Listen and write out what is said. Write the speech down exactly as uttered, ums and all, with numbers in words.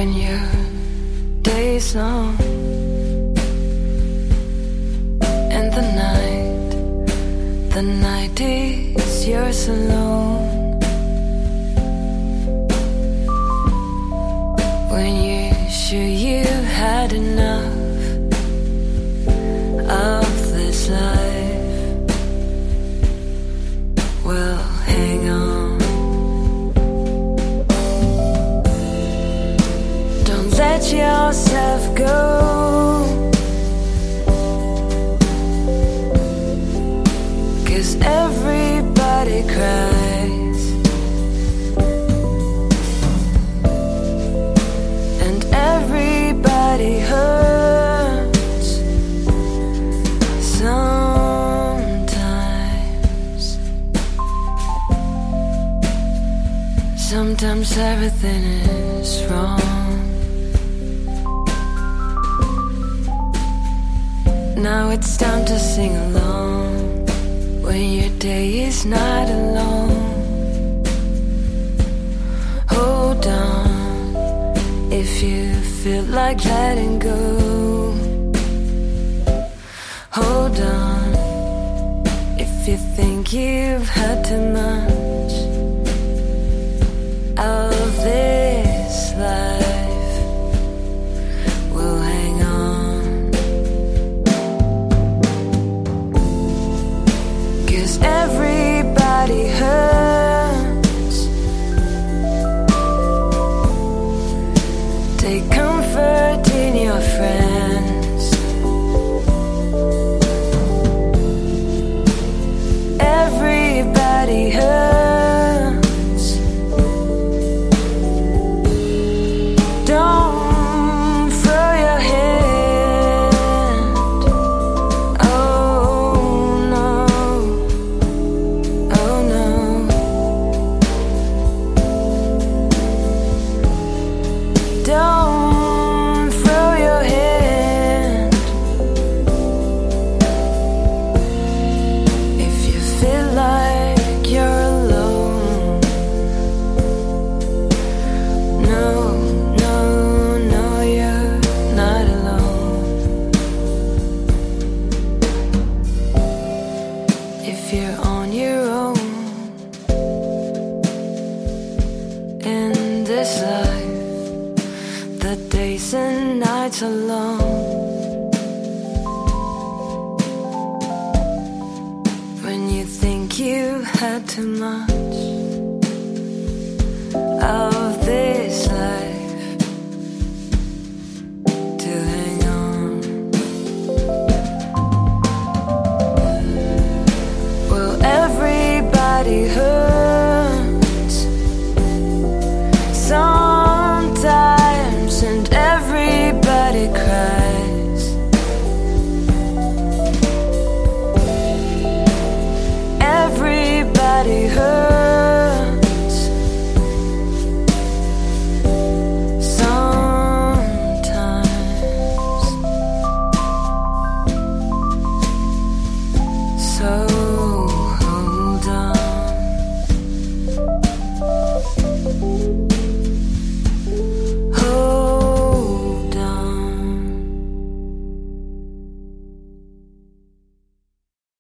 when your day's long and the night, the night is yours alone. When you're sure you had enough of this life, well, hang on. Don't let yourself go, 'cause everybody cries, and everybody hurts sometimes. Sometimes everything is wrong. Now it's time to sing along when your day is not alone. Hold on if you feel like letting go. Hold on if you think you've had too much of this life. Well, hang on, 'cause everybody hurts. Take comfort in your friends. Everybody hurts. Don't throw your hand. Oh no, oh no. Don't throw your hand. If you feel like you're alone, no, no, no, you're not alone. If you're on your own in this life, the days and nights are long. When you think you had too much